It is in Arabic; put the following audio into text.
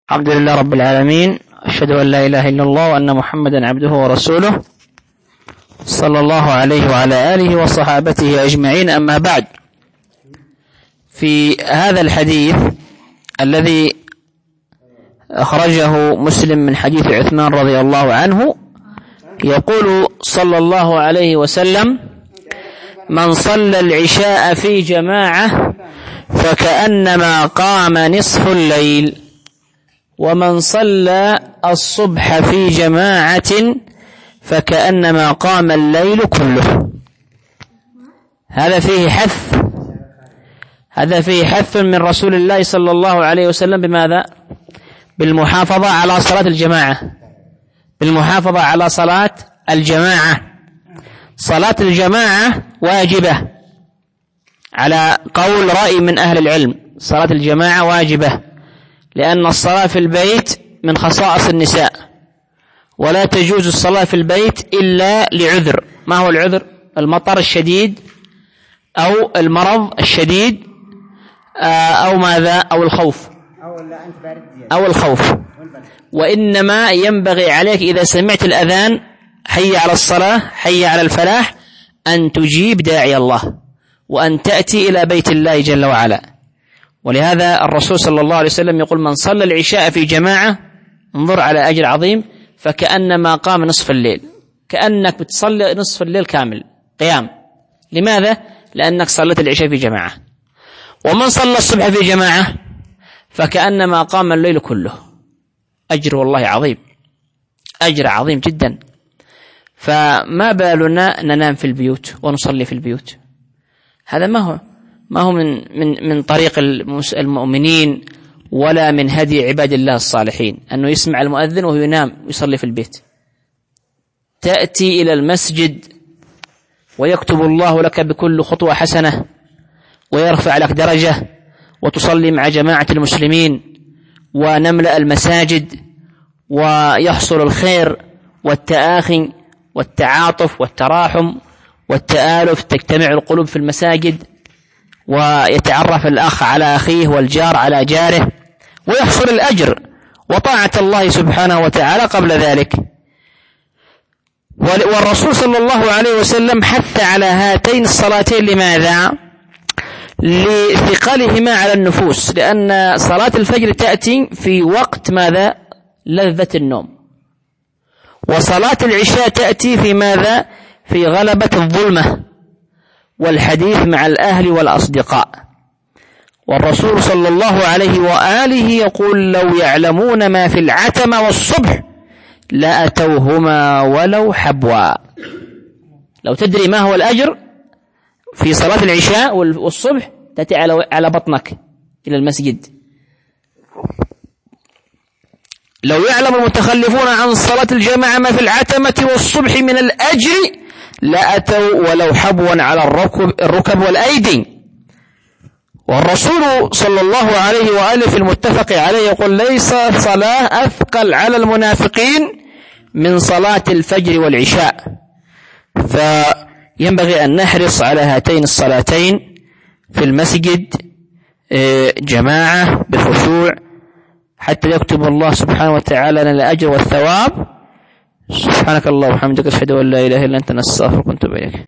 الحمد لله رب العالمين، أشهد أن لا إله إلا الله وأن محمدا عبده ورسوله صلى الله عليه وعلى آله وصحابته أجمعين. أما بعد، في هذا الحديث الذي أخرجه مسلم من حديث عثمان رضي الله عنه يقول صلى الله عليه وسلم: من صلى العشاء في جماعة فكأنما قام نصف الليل، ومن صلى الصبح في جماعة فكأنما قام الليل كله. هذا فيه حث من رسول الله صلى الله عليه وسلم بماذا؟ بالمحافظة على صلاة الجماعة، بالمحافظة على صلاة الجماعة. صلاة الجماعة واجبة على قول رأي من أهل العلم، صلاة الجماعة واجبة، لأن الصلاة في البيت من خصائص النساء، ولا تجوز الصلاة في البيت إلا لعذر. ما هو العذر؟ المطر الشديد أو المرض الشديد أو ماذا؟ أو الخوف. وإنما ينبغي عليك إذا سمعت الأذان حي على الصلاة حي على الفلاح أن تجيب داعي الله وأن تأتي إلى بيت الله جل وعلا. ولهذا الرسول صلى الله عليه وسلم يقول: من صلى العشاء في جماعة، انظر على أجر عظيم، فكأنما قام نصف الليل، كأنك بتصلي نصف الليل كامل قيام. لماذا؟ لأنك صليت العشاء في جماعة. ومن صلى الصبح في جماعة فكأنما قام الليل كله. أجر والله عظيم، أجر عظيم جدا. فما بالنا ننام في البيوت ونصلي في البيوت؟ هذا ما هو من طريق المؤمنين ولا من هدي عباد الله الصالحين، أنه يسمع المؤذن وهو ينام ويصلي في البيت. تأتي إلى المسجد ويكتب الله لك بكل خطوة حسنة ويرفع لك درجة، وتصلي مع جماعة المسلمين ونملأ المساجد، ويحصل الخير والتآخي والتعاطف والتراحم والتآلف، تجتمع القلوب في المساجد، ويتعرف الأخ على أخيه والجار على جاره، ويحصل الأجر وطاعة الله سبحانه وتعالى قبل ذلك. والرسول صلى الله عليه وسلم حث على هاتين الصلاتين. لماذا؟ لثقلهما على النفوس، لأن صلاة الفجر تأتي في وقت ماذا؟ لذة النوم. وصلاة العشاء تأتي في ماذا؟ في غلبة الظلمة والحديث مع الأهل والأصدقاء. والرسول صلى الله عليه وآله يقول: لو يعلمون ما في العتمة والصبح لأتوهما ولو حبوا. لو تدري ما هو الأجر في صلاة العشاء والصبح تأتي على بطنك إلى المسجد. لو يعلم المتخلفون عن صلاة الجماعة ما في العتمة والصبح من الأجر لأتوا ولو حبوا على الركب والأيدي. والرسول صلى الله عليه وآله في المتفق عليه يقول: ليس صلاة أثقل على المنافقين من صلاة الفجر والعشاء. فينبغي أن نحرص على هاتين الصلاتين في المسجد جماعة بخشوع، حتى يكتب الله سبحانه وتعالى لنا الأجر والثواب. سبحانك اللهم وبحمدك، أشهد أن لا إله إلا أنت، نستغفرك ونتوب إليك.